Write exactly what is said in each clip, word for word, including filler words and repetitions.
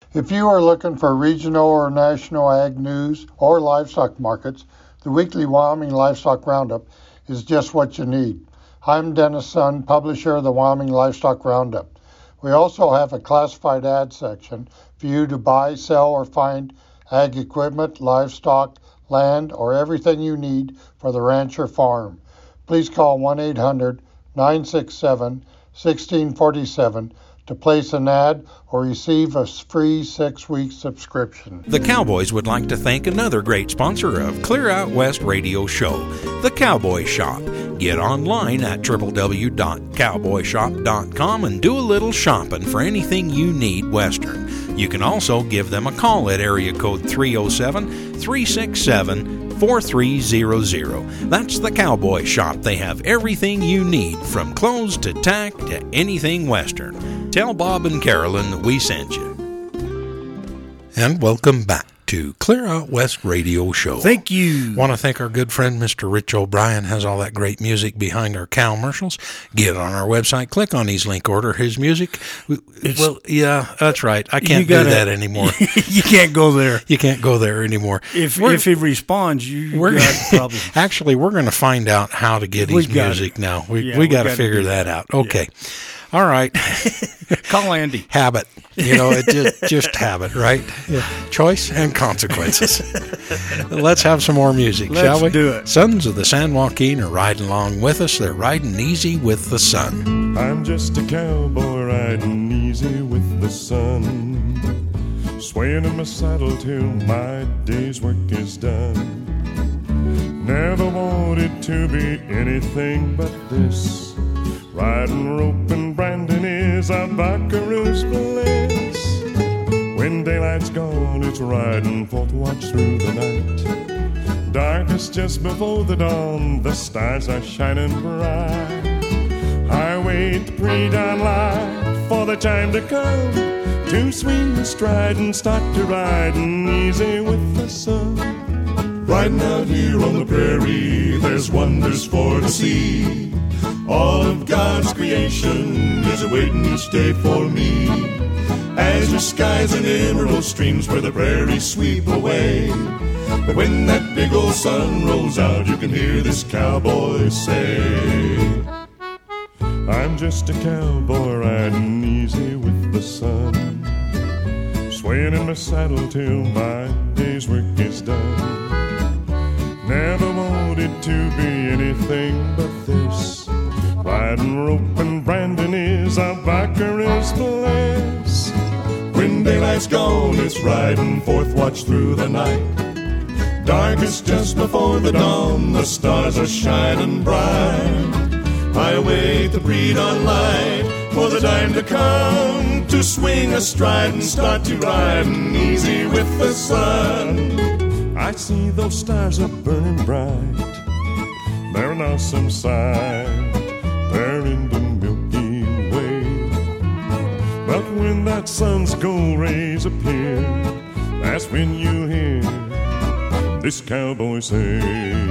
If you are looking for regional or national ag news or livestock markets, the weekly Wyoming Livestock Roundup is just what you need. I'm Dennis Sun, publisher of the Wyoming Livestock Roundup. We also have a classified ad section for you to buy, sell, or find ag equipment, livestock, land, or everything you need for the ranch or farm. Please call one eight hundred nine six seven one six four seven to place an ad or receive a free six-week subscription. The Cowboys would like to thank another great sponsor of Clear Out West Radio Show, The Cowboy Shop. Get online at w w w dot cowboy shop dot com and do a little shopping for anything you need Western. You can also give them a call at area code three oh seven, three six seven, four three zero zero. That's The Cowboy Shop. They have everything you need, from clothes to tack to anything Western. Tell Bob and Carolyn that we sent you. And welcome back to Clear Out West Radio Show. Thank you. Want to thank our good friend Mister Rich O'Brien. Has all that great music behind our cow commercials. Get on our website, click on his link, order his music. It's, well, yeah, that's right. I can't gotta, do that anymore. You can't go there. You can't go there anymore. If we're, if he responds, you we're got problems. Actually, we're going to find out how to get his music it. now. We yeah, we got to figure that out. Okay. Yeah. All right. Call Andy. Habit. You know, it just, just habit, right? Yeah. Choice and consequences. Let's have some more music, Let's shall we? Let's do it. Sons of the San Joaquin are riding along with us. They're riding easy with the sun. I'm just a cowboy riding easy with the sun, swaying in my saddle till my day's work is done. Never wanted to be anything but this. Riding rope and branding is a buckaroo's bliss. When daylight's gone, it's riding fourth watch through the night. Darkest just before the dawn, the stars are shining bright. I wait the pre-dawn light for the time to come, to swing the stride and start to riding easy with the sun. Riding out here on the prairie, there's wonders for to see. All of God's creation is awaiting each day for me. Azure skies and emerald streams where the prairies sweep away. But when that big old sun rolls out, you can hear this cowboy say, I'm just a cowboy riding easy with the sun, swaying in my saddle till my day's work is done. Never wanted to be anything but this. Riding rope and branding is a buckaroo's bliss. When daylight's gone, it's riding fourth watch through the night. Darkest just before the dawn, the stars are shining bright. I await the pre-dawn light for the time to come, to swing astride and start to riding easy with the sun. I see those stars are burning bright. They're an awesome sight. They're in the Milky Way. But when that sun's gold rays appear, that's when you hear this cowboy say,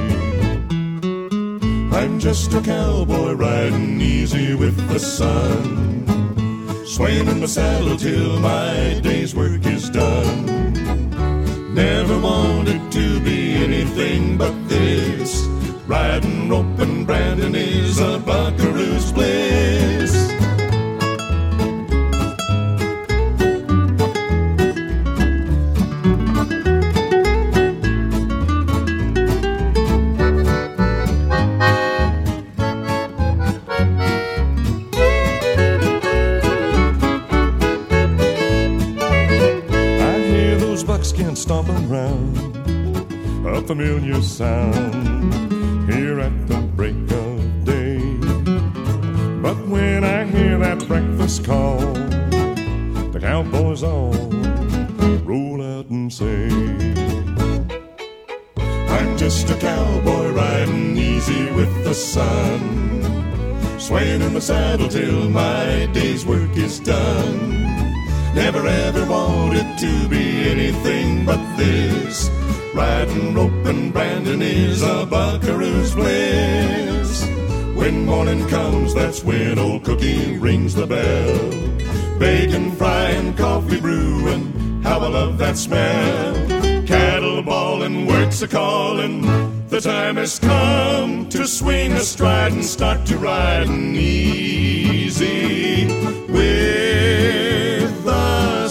I'm just a cowboy riding easy with the sun, swaying in my saddle till my day's work is done. Never wanted to be anything but this. Riding rope and branding is a buckaroo's bliss. I hear those buckskins stomping round, a familiar sound here at the break of day. But when I hear that breakfast call, the cowboys all roll out and say, I'm just a cowboy riding easy with the sun, swaying in the saddle till my day's work is done. Never ever wanted to be anything but this. Riding rope and branding is a buckaroo's bliss. When morning comes, that's when old Cookie rings the bell. Bacon frying, coffee brewing, how I love that smell. Cattle bawling, works a-calling, the time has come to swing astride and start to riding easy with the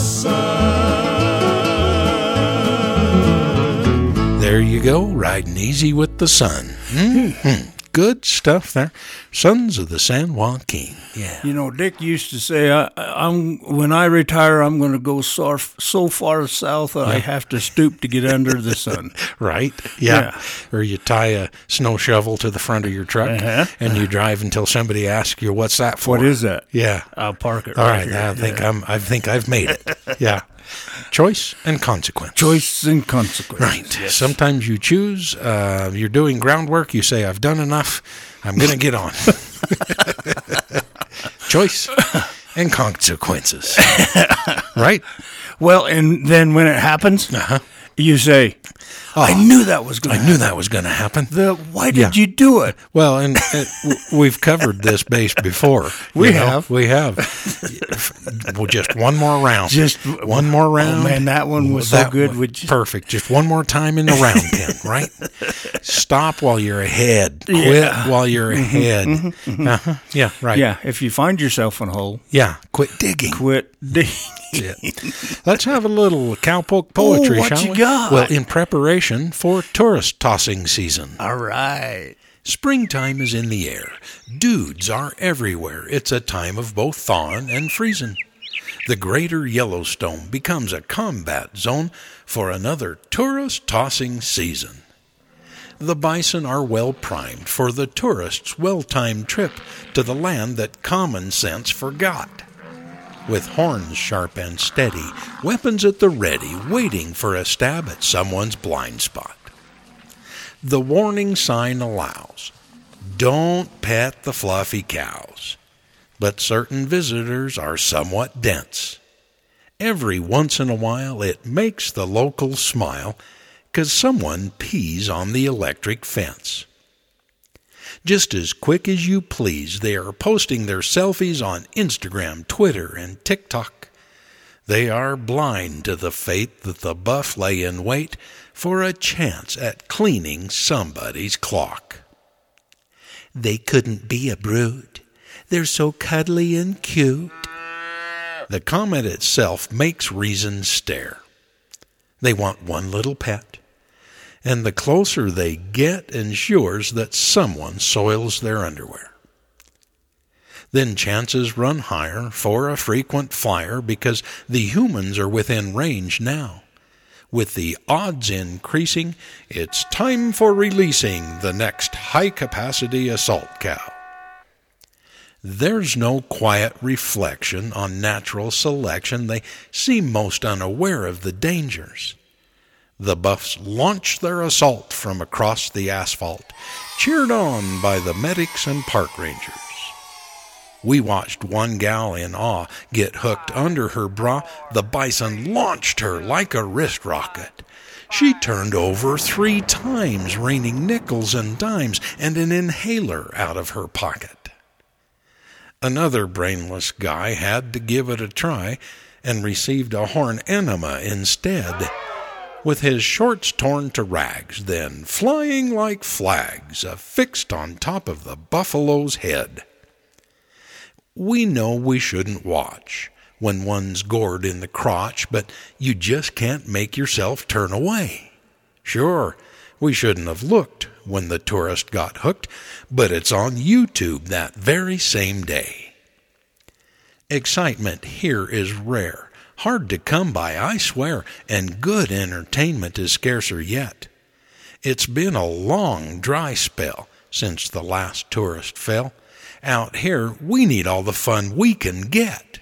sun. There you go, riding easy with the sun. Mm-hmm. Good stuff there. Sons of the San Joaquin. Yeah. You know, Dick used to say, I, I'm when I retire, I'm going to go so, so far south that I have to stoop to get under the sun. Right? Yeah. Yeah. Or you tie a snow shovel to the front of your truck Uh-huh. and you drive until somebody asks you, what's that for? What is that? Yeah. I'll park it All right right. here. I think Yeah. I'm. I think I've made it. Yeah. Choice and consequence. Choice and consequence. Right. Yes. Sometimes you choose. Uh, you're doing groundwork. You say, I've done enough. I'm going to get on. Choice and consequences. Right? Well, and then when it happens, Uh-huh. you say, I knew that was going to I knew that was going to happen. The, why did Yeah. you do it? Well, and uh, w- we've covered this base before. We you know? have. We have. Well, just one more round. Just one more round. Oh, man, that one was so That good. was We just- perfect. Just one more time in the round pin, right? Stop while you're ahead. Quit Yeah. while you're ahead. Uh-huh. Yeah, right. Yeah, if you find yourself in a hole, Yeah, quit digging. quit digging. Yeah. Let's have a little cowpoke poetry, Oh, what shall you we? got? Well, in preparation for tourist tossing season. All right. Springtime is in the air. Dudes are everywhere. It's a time of both thawing and freezing. The greater Yellowstone becomes a combat zone for another tourist tossing season. The bison are well primed for the tourist's well-timed trip to the land that common sense forgot. With horns sharp and steady, weapons at the ready, waiting for a stab at someone's blind spot. The warning sign allows, don't pet the fluffy cows. But certain visitors are somewhat dense. Every once in a while it makes the locals smile, 'cause someone pees on the electric fence. Just as quick as you please, they are posting their selfies on Instagram, Twitter, and TikTok. They are blind to the fate that the buff lay in wait for a chance at cleaning somebody's clock. They couldn't be a brute. They're so cuddly and cute. The comment itself makes reason stare. They want one little pet. And the closer they get ensures that someone soils their underwear. Then chances run higher for a frequent flyer because the humans are within range now. With the odds increasing, it's time for releasing the next high-capacity assault cow. There's no quiet reflection on natural selection. They seem most unaware of the dangers. The buffs launched their assault from across the asphalt, cheered on by the medics and park rangers. We watched one gal in awe get hooked under her bra. The bison launched her like a wrist rocket. She turned over three times, raining nickels and dimes and an inhaler out of her pocket. Another brainless guy had to give it a try and received a horn enema instead, with his shorts torn to rags, then flying like flags affixed on top of the buffalo's head. We know we shouldn't watch when one's gored in the crotch, but you just can't make yourself turn away. Sure, we shouldn't have looked when the tourist got hooked, but it's on YouTube that very same day. Excitement here is rare, hard to come by, I swear, and good entertainment is scarcer yet. It's been a long, dry spell since the last tourist fell. Out here, we need all the fun we can get.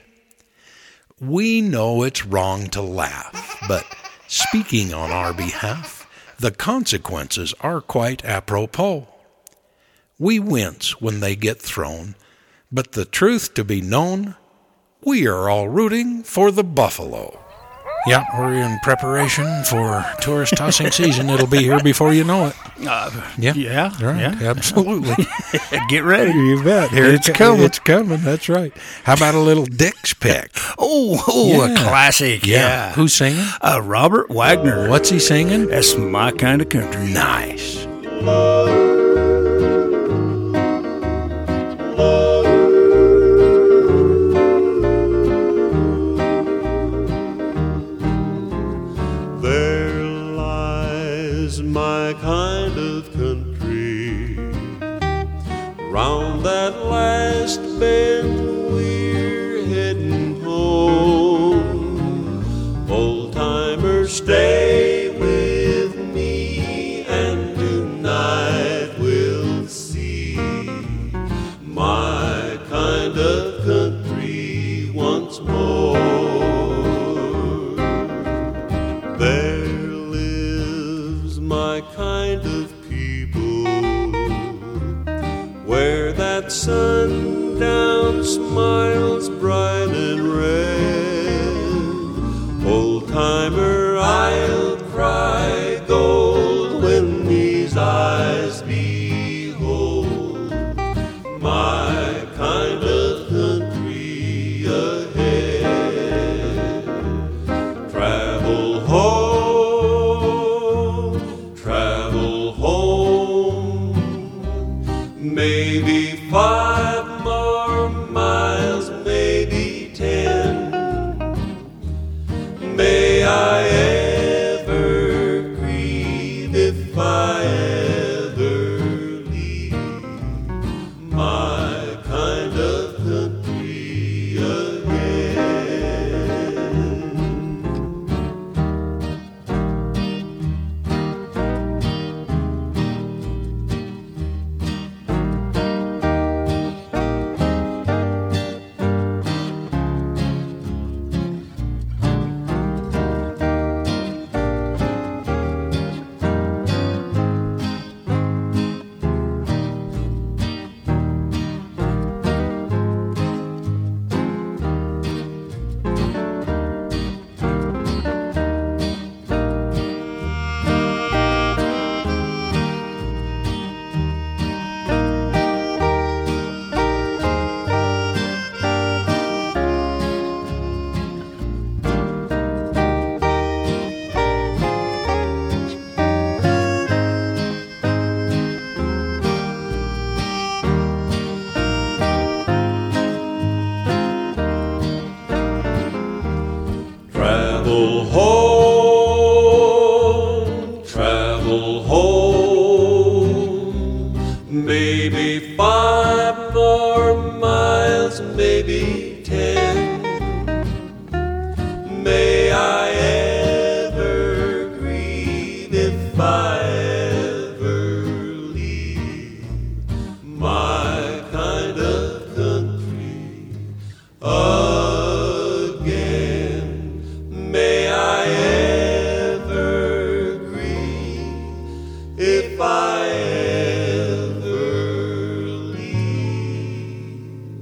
We know it's wrong to laugh, but speaking on our behalf, the consequences are quite apropos. We wince when they get thrown, but the truth to be known, we are all rooting for the buffalo. Yeah, we're in preparation for tourist tossing season. It'll be here before you know it. Uh, Yeah, yeah, right. yeah. Absolutely. Get ready. You bet. Here It's it co- coming. It's coming. That's right. How about a little Dick's Pick? Oh, oh, Yeah. a classic. Yeah. Who's singing? Uh, Robert Wagner. What's he singing? That's my kind of country. Nice. There lies my kind of country. Round that last bend we're heading home. Old timers, stay with me, and tonight we'll see my kind of country once more. There lives my kind of people, where that sundown smiles bright and red. Old timer, I'll cry gold when these eyes behold my kind of country ahead. Travel home, travel home, maybe five more miles, maybe ten. May I ever grieve if I ever leave my kind of country again. Travel home, travel home, maybe five more miles, maybe ten. May I ever grieve if I ever leave my kind of country again. May I ever grieve if I ever leave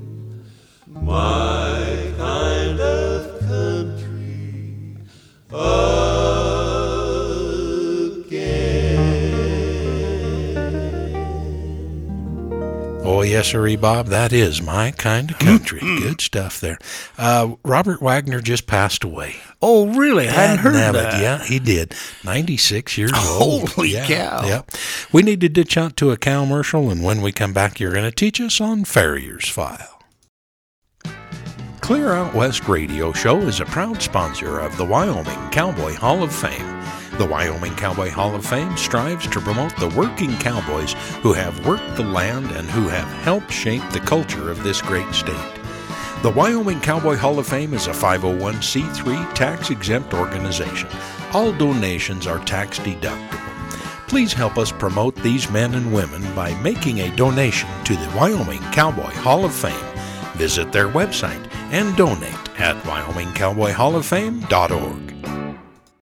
my kind of country again. Oh, yes, sirree, Bob. That is my kind of country. Good stuff there. Uh, Robert Wagner just passed away. Oh, really? I hadn't heard Nabbit, that. Yeah, he did. ninety-six years old. Holy yeah, cow. Yeah. We need to ditch out to a commercial, and when we come back, you're going to teach us on Farrier's File. Clear Out West Radio Show is a proud sponsor of the Wyoming Cowboy Hall of Fame. The Wyoming Cowboy Hall of Fame strives to promote the working cowboys who have worked the land and who have helped shape the culture of this great state. The Wyoming Cowboy Hall of Fame is a five oh one c three tax-exempt organization. All donations are tax deductible. Please help us promote these men and women by making a donation to the Wyoming Cowboy Hall of Fame. Visit their website and donate at wyoming cowboy hall of fame dot org.